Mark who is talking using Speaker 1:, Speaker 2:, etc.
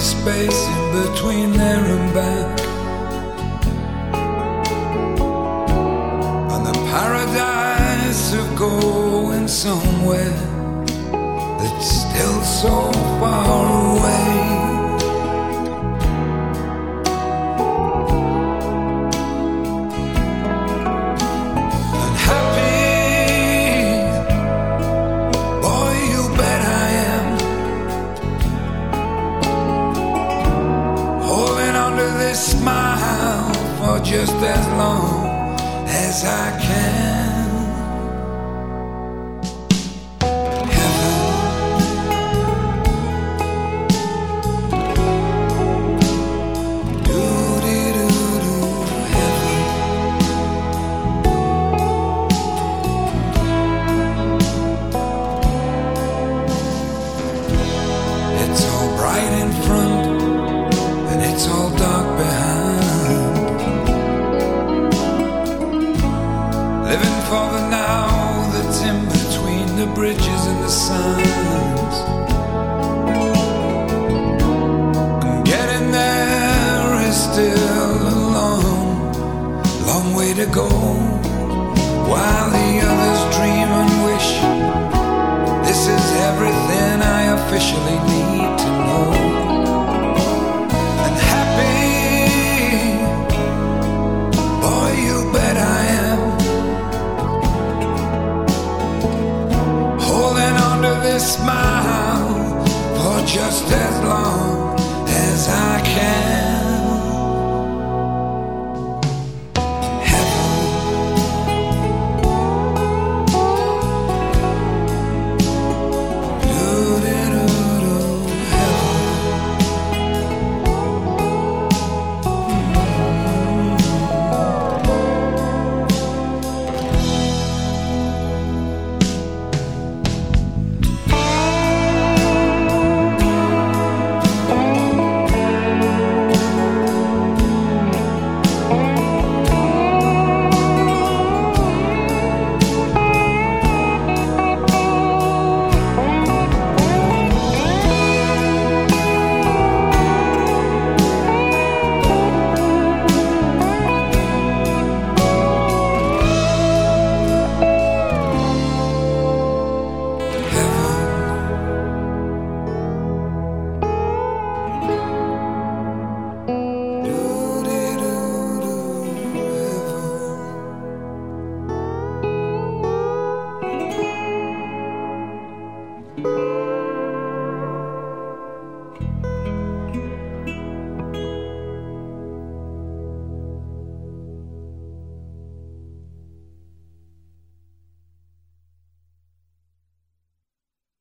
Speaker 1: space in between there and back, and the paradise of going somewhere that's still so far away. And happy, boy, you bet I am, holding on to this smile for just as long as I can. Right in front, and it's all dark behind. Living for the now that's in between the bridges and the signs. And getting there is still a long, long way to go, while the others dream and wish this is everything I officially need to know. And happy, boy, you bet I am, holding on to this smile for just as long